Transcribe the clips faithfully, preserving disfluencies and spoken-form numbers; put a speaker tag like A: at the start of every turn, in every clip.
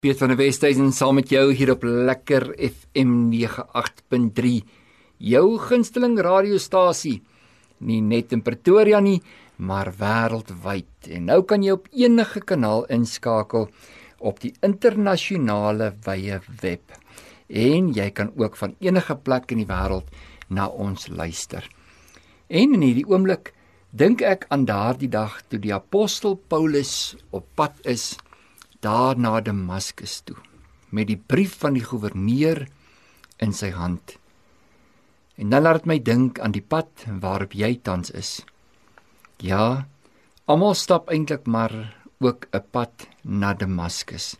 A: Piet van der Westhuizen saam met jou hier op Lekker F M nege agt punt drie, jou gunsteling radiostasie, nie net in Pretoria nie, maar wêreldwyd. En nou kan jy op enige kanaal inskakel op die internasionale wye web. En jy kan ook van enige plek in die wêreld na ons luister. En in hierdie oomblik dink ek aan daardie dag toe die apostel Paulus op pad is daar na Damaskus toe, met die brief van die goewerneur in sy hand. En dan laat het my dink aan die pad waarop jy tans is. Ja, almal stap eintlik maar ook 'n pad na Damaskus.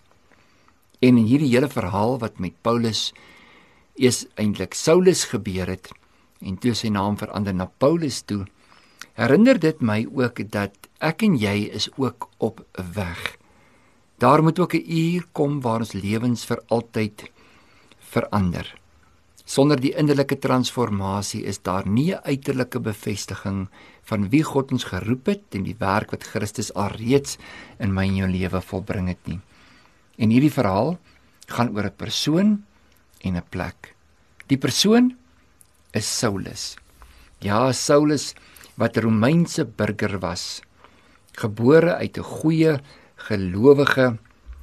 A: En in hierdie hele verhaal wat met Paulus eers eintlik Saulus gebeur het, en toe sy naam verander na Paulus toe, herinner dit my ook dat ek en jy is ook op 'n weg. Daar moet ook 'n uur kom waar ons lewens vir altyd verander. Sonder die innerlike transformasie is daar nie 'n uiterlike bevestiging van wie God ons geroep het en die werk wat Christus alreeds in my en jou lewe volbring het nie. En hierdie verhaal gaan oor 'n persoon en 'n plek. Die persoon is Saulus. Ja, Saulus wat 'n Romeinse burger was, gebore uit 'n goeie gelowige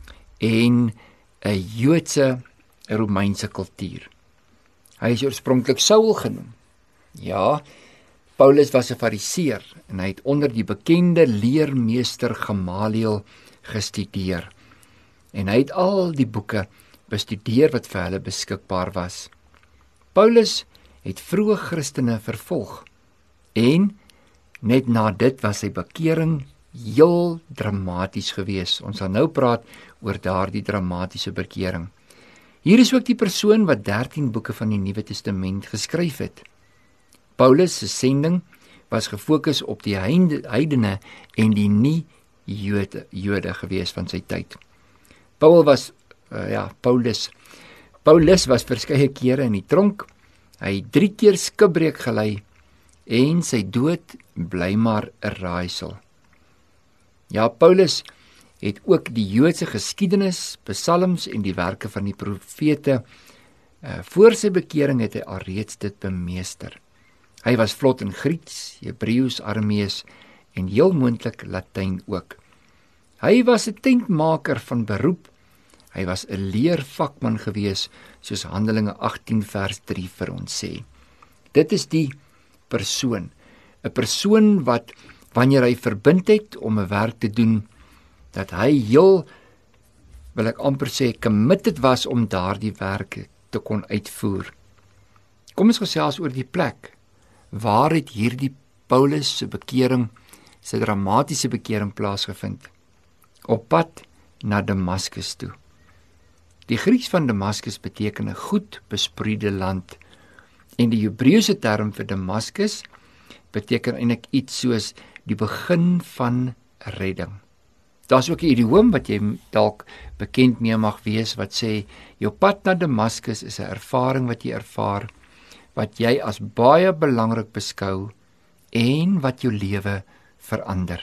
A: en 'n Joodse Romeinse kultuur. Hy is oorspronklik Saul genoem. Ja, Paulus was 'n fariseer en hy het onder die bekende leermeester Gamaliel gestudeer. En hy het al die boeke bestudeer wat vir hulle beskikbaar was. Paulus het vroeë Christene vervolg en net na dit was sy bekering heel dramaties gewees. Ons gaan nou praat oor daardie dramatiese bekering. Hier is ook die persoon wat dertien boeke van die Nuwe Testament geskryf het. Paulus se sending was gefokus op die heidene en die nie-Jode Jode gewees van sy tyd. Paul was uh, ja, Paulus. Paulus was verskeie kere in die tronk. Hy het drie keer skipbreek gely en sy dood bly maar 'n raaisel. Ja, Paulus het ook die Joodse geskiedenis, psalms en die werke van die profete, uh, voor sy bekering het hy alreeds dit bemeester. Hy was vlot in Grieks, Hebreëus, Aramees en heel moontlik Latyn ook. Hy was 'n tentmaker van beroep. Hy was 'n leervakman gewees, soos Handelinge agttien vers drie vir ons sê. Dit is die persoon, 'n persoon wat wanneer hy verbind het om 'n werk te doen, dat hy heel, wil ek amper sê, committed was om daardie werk te kon uitvoer. Kom ons gesels oor die plek. Waar het hierdie Paulus se bekering, sy dramatiese bekering plaasgevind? Op pad na Damaskus toe. Die Grieks van Damaskus beteken 'n goed besproeide land, en die Hebreëse term vir Damaskus beteken eintlik iets soos die begin van redding. Daar's ook 'n idioom wat jy dalk bekend mee mag wees wat sê, jou pad na Damaskus is 'n ervaring wat jy ervaar, wat jy as baie belangrik beskou en wat jou lewe verander.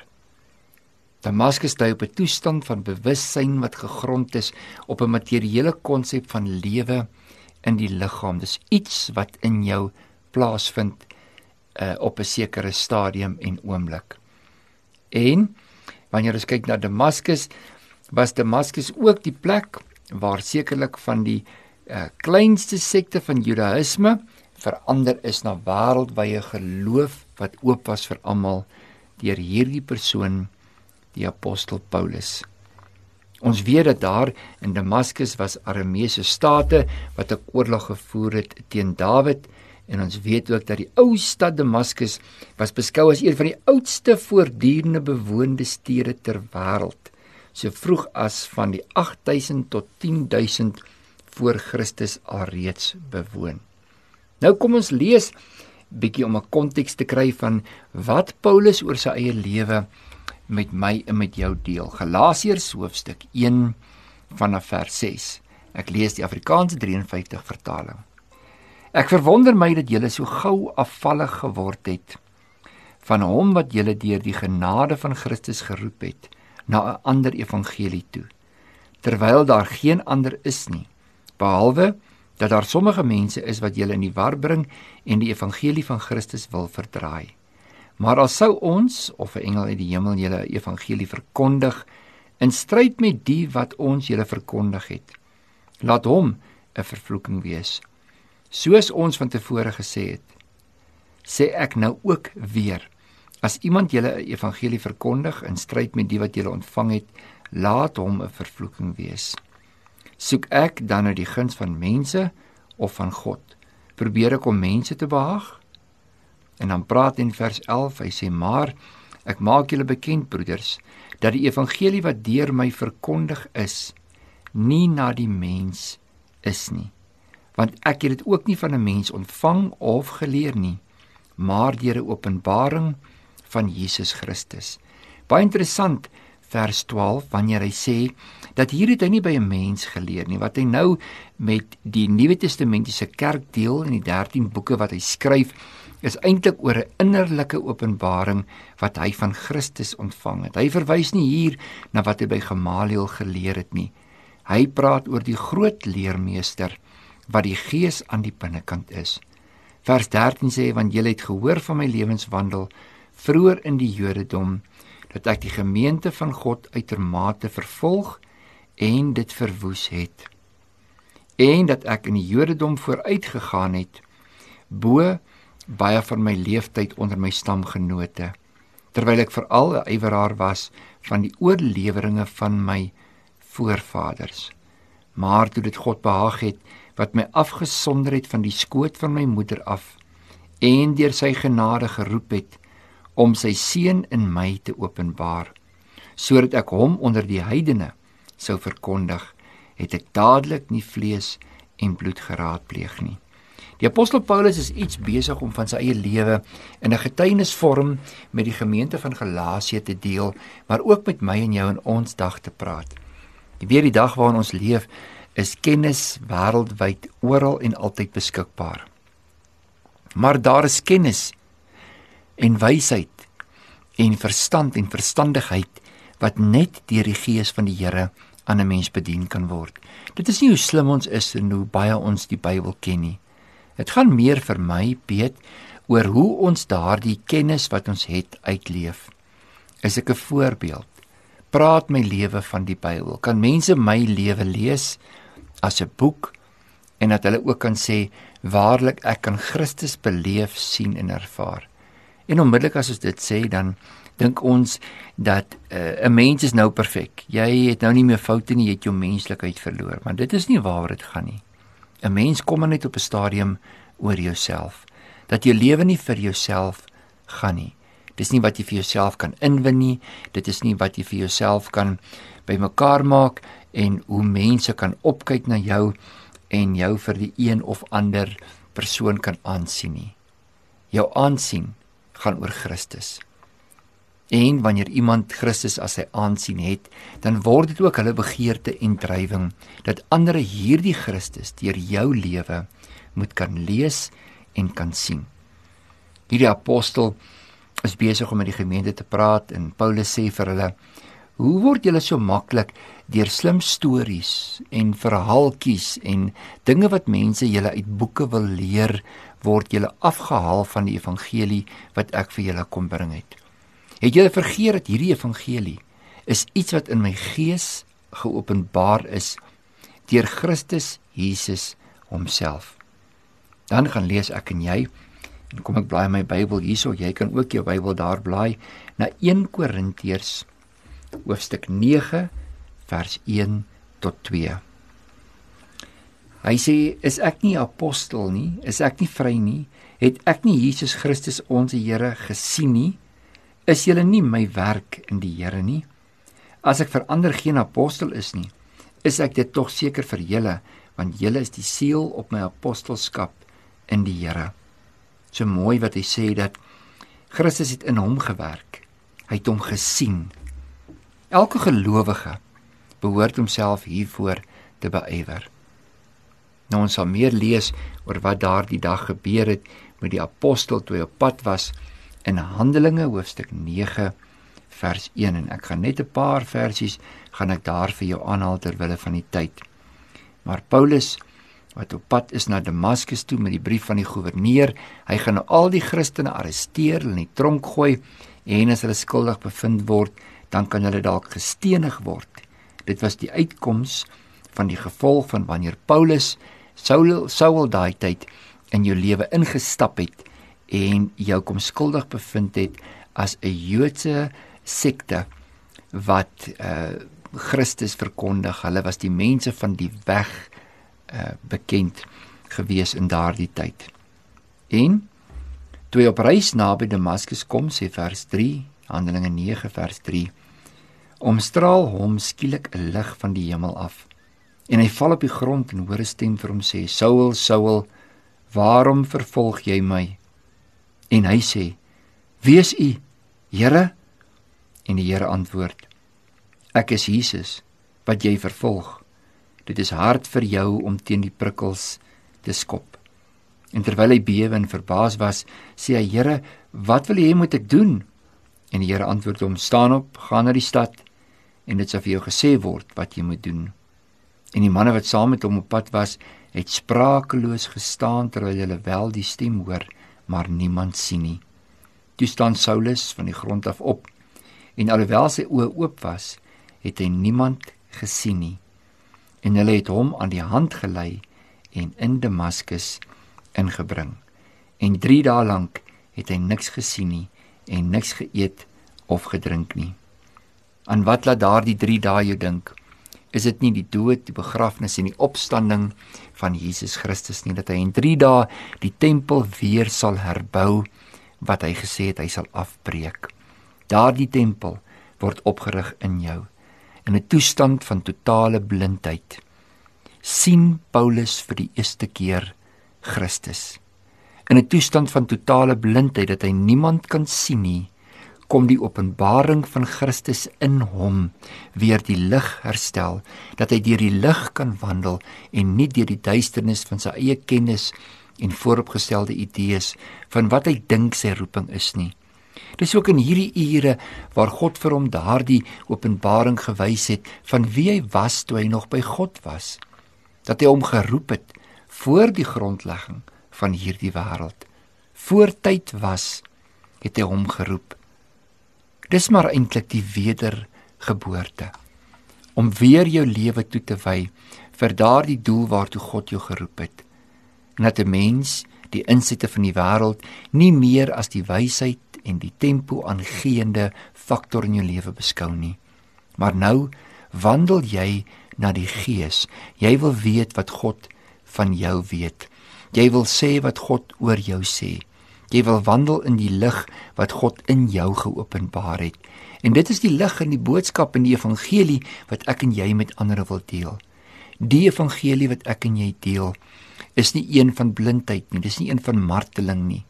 A: Damaskus dui op 'n toestand van bewussyn wat gegrond is op 'n materiële konsep van lewe in die liggaam. Dis iets wat in jou plaasvind uh, op 'n sekere stadium en oomblik. En wanneer ons kyk na Damaskus, was Damaskus ook die plek waar sekerlik van die uh, kleinste sekte van Judaïsme verander is na wêreldwye geloof wat oop was vir almal deur hierdie persoon, die apostel Paulus. Ons weet dat daar in Damaskus was Arameese state wat 'n oorlog gevoer het teen Dawid, en ons weet ook dat die ou stad Damaskus was beskou as een van die oudste voortdurende bewoonde stede ter wêreld, so vroeg as van die agt duisend tot tien duisend voor Christus alreeds bewoon. Nou kom ons lees bietjie om 'n konteks te kry van wat Paulus oor sy eie lewe met my en met jou deel. Galasiërs hoofstuk een vanaf vers ses. Ek lees die Afrikaanse drie en vyftig vertaling. Ek verwonder my dat julle so gou afvallig geword het van hom wat julle deur die genade van Christus geroep het na 'n ander evangelie toe. terwyl daar geen ander is nie, behalwe dat daar sommige mense is wat julle in die war bring en die evangelie van Christus wil verdraai. Maar as sou ons, of 'n engel uit die hemel julle evangelie verkondig, in stryd met die wat ons julle verkondig het, laat hom 'n vervloeking wees. Soos ons van tevore gesê het, sê ek nou ook weer, as iemand julle 'n evangelie verkondig in stryd met die wat julle ontvang het, laat hom 'n vervloeking wees. Soek ek dan nou die guns van mense of van God? Probeer ek om mense te behaag? En dan praat in vers elf, hy sê, maar ek maak julle bekend, broeders, dat die evangelie wat deur my verkondig is, nie na die mens is nie. Want ek het dit ook nie van 'n mens ontvang of geleer nie, maar deur 'n openbaring van Jesus Christus. Baie interessant, vers twaalf, wanneer hy sê, dat hier het hy nie by 'n mens geleer nie, wat hy nou met die Nuwe Testamentiese kerk deel in die dertien boeke wat hy skryf, is eintlik oor 'n innerlike openbaring wat hy van Christus ontvang het. Hy verwys nie hier na wat hy by Gamaliel geleer het nie. Hy praat oor die groot leermeester wat die Gees aan die binnekant is. Vers dertien sê, want julle het gehoor van my lewenswandel vroeër in die Jodendom, dat ek die gemeente van God uitermate vervolg en dit verwoes het. En dat ek in die Jodendom vooruit gegaan het, bo baie van my leeftyd onder my stamgenote, terwyl ek veral 'n ywerhaar was van die oorleweringe van my voorvaders. Maar toe dit God behaag het, wat my afgesonder het van die skoot van my moeder af, en deur sy genade geroep het, om sy seun in my te openbaar, sodat ek hom onder die heidene sou verkondig, het ek dadelik nie vlees en bloed geraadpleeg nie. Die apostel Paulus is iets besig om van sy eie lewe in 'n getuienisvorm met die gemeente van Galasië te deel, maar ook met my en jou in ons dag te praat. Jy weet, die dag waarin ons leef, is kennis wêreldwyd oral en altyd beskikbaar. Maar daar is kennis en wysheid en verstand en verstandigheid wat net deur die Gees van die Here aan 'n mens bedien kan word. Dit is nie hoe slim ons is en hoe baie ons die Bybel ken nie. Dit gaan meer vir my, Piet, oor hoe ons daardie kennis wat ons het uitleef. Is ek 'n voorbeeld? Praat my lewe van die Bybel? Kan mense my lewe lees as 'n boek en dat hulle ook kan sê, waarlik ek kan Christus beleef, sien en ervaar? En onmiddellik as ons dit sê, dan dink ons dat 'n uh, mens is nou perfek. Jy het nou nie meer foute nie, jy het jou menslikheid verloor. Maar dit is nie waaroor dit gaan nie. 'n Mens kom maar net op 'n stadium oor jouself, dat jou lewe nie vir jouself gaan nie. Dis nie wat jy vir jouself kan inwin nie, dit is nie wat jy vir jouself kan bymekaar maak en hoe mense kan opkyk na jou en jou vir die een of ander persoon kan aansien nie. Jou aansien gaan oor Christus. En wanneer iemand Christus as sy aansien het, dan word dit ook hulle begeerte en drywing dat ander hierdie Christus deur jou lewe moet kan lees en kan sien. Hierdie apostel is besig om met die gemeente te praat en Paulus sê vir hulle, hoe word julle so maklik deur slim stories en verhaaltjies en dinge wat mense julle uit boeke wil leer, word julle afgehaal van die evangelie wat ek vir julle kom bring het. Het julle vergeet dat hierdie evangelie is iets wat in my gees geopenbaar is deur Christus Jesus homself. Dan gaan lees ek en jy, en kom ek blaai my Bybel hierso, jy kan ook jou Bybel daar blaai, na Eerste Korintiërs, hoofstuk nege, vers een tot twee. Hy sê, is ek nie apostel nie, is ek nie vry nie, het ek nie Jesus Christus ons Here gesien nie, is julle nie my werk in die Here nie? As ek vir ander geen apostel is nie, is ek dit tog seker vir julle, want julle is die seël op my apostelskap in die Here. So mooi wat hy sê dat Christus het in hom gewerk, hy het hom gesien. Elke gelowige behoort homself hiervoor te beywer. Nou ons sal meer lees oor wat daardie dag gebeur het met die apostel toe hy op pad was in Handelinge hoofstuk nege vers een, en ek gaan net 'n paar versies, gaan ek daar vir jou aanhaal terwille van die tyd. Maar Paulus, wat op pad is na Damaskus toe met die brief van die goewerneur, hy gaan nou al die Christene arresteer, hulle in die tronk gooi, en as hulle skuldig bevind word, dan kan hulle dalk gestenig word. Dit was die uitkoms van die gevolg van wanneer Paulus, Saul, Saul daai tyd, in jou lewe ingestap het, en jou kom skuldig bevind het, as 'n Joodse sekte, wat uh, Christus verkondig. Hulle was die mense van die weg uh, bekend gewees in daardie tyd. En, toe hy op reis naby Damaskus kom, sê vers drie, Handelinge nege vers drie, omstraal hom skielik 'n lig van die hemel af, en hy val op die grond en hoor 'n stem vir hom sê, Saul, Saul, waarom vervolg jy my? En hy sê, wie is u, Here? En die Here antwoord, ek is Jesus, wat jy vervolg. Dit is hard vir jou om teen die prikkels te skop. En terwyl hy bewe en verbaas was, sê hy, Here, wat wil jy moet ek doen? En die Here antwoord hom, staan op, gaan na die stad, en dit sal vir jou gesê word wat jy moet doen. En die manne wat saam met hom op pad was, het sprakeloos gestaan terwyl hulle wel die stem hoor, maar niemand sien nie. Toe staan Saulus van die grond af op, en alhoewel sy oë oop was, het hy niemand gesien nie. En hulle het hom aan die hand gelei en in Damaskus ingebring. En drie dae lank het hy niks gesien nie en niks geëet of gedrink nie. Aan wat laat daardie drie dae jou dink? Is dit nie die dood, die begrafnis en die opstanding van Jesus Christus nie, dat hy in drie dae die tempel weer sal herbou, wat hy gesê het hy sal afbreek. Daardie tempel word opgerig in jou, in 'n toestand van totale blindheid. Sien Paulus vir die eerste keer Christus. In 'n toestand van totale blindheid, dat hy niemand kan sien nie, kom die openbaring van Christus in hom weer die lig herstel, dat hy deur die lig kan wandel en nie deur die duisternis van sy eie kennis en vooropgestelde idees van wat hy dink sy roeping is nie. Dis ook in hierdie ure waar God vir hom daardie openbaring gewys het van wie hy was toe hy nog by God was, dat hy hom geroep het voor die grondlegging van hierdie wêreld. Voor tyd was, het hy hom geroep. Dis maar eintlik die wedergeboorte, om weer jou lewe toe te wy vir daardie doel waartoe God jou geroep het. En dat 'n mens die insigte van die wêreld nie meer as die wysheid en die tempo aangeende faktor in jou lewe beskou nie. Maar nou wandel jy na die Gees. Jy wil weet wat God van jou weet. Jy wil sê wat God oor jou sê. Jy wil wandel in die lig wat God in jou geopenbaar het. En dit is die lig in die boodskap en die evangelie wat ek en jy met ander wil deel. Die evangelie wat ek en jy deel, is nie een van blindheid nie, dis nie een van marteling nie.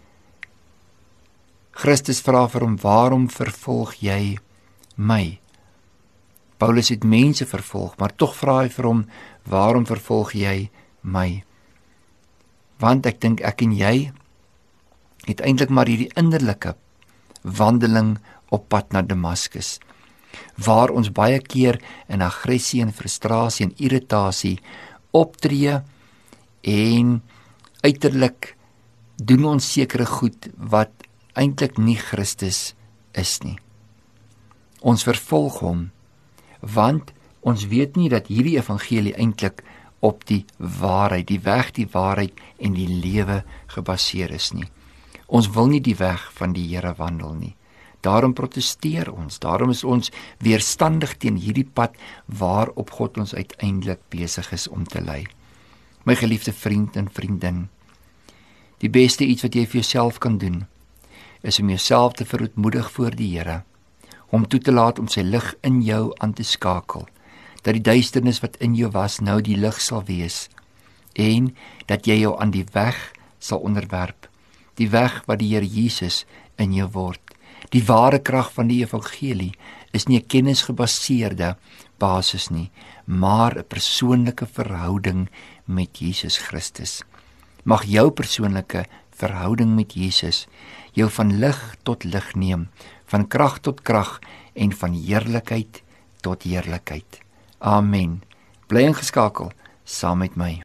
A: Christus vra vir hom, waarom vervolg jy my? Paulus het mense vervolg, maar tog vra hy vir hom, waarom vervolg jy my? Want ek dink ek en jy het eintlik maar hierdie innerlike wandeling op pad na Damaskus, waar ons baie keer in aggressie en frustrasie en irritasie optree en uiterlik doen ons sekere goed wat eintlik nie Christus is nie. Ons vervolg hom, want ons weet nie dat hierdie evangelie eintlik op die waarheid, die weg, die waarheid en die lewe gebaseer is nie. Ons wil nie die weg van die Here wandel nie. Daarom protesteer ons, daarom is ons weerstandig teen hierdie pad waarop God ons uiteindelik besig is om te lei. My geliefde vriend en vriendin, die beste iets wat jy vir jouself kan doen, is om jouself te verootmoedig voor die Here, om toe te laat om sy lig in jou aan te skakel, dat die duisternis wat in jou was nou die lig sal wees, en dat jy jou aan die weg sal onderwerp, die weg wat die Here Jesus in jou word. Die ware krag van die evangelie is nie 'n kennisgebaseerde basis nie, maar 'n persoonlike verhouding met Jesus Christus. Mag jou persoonlike verhouding met Jesus jou van lig tot lig neem, van krag tot krag en van heerlikheid tot heerlikheid. Amen. Bly ingeskakel saam met my.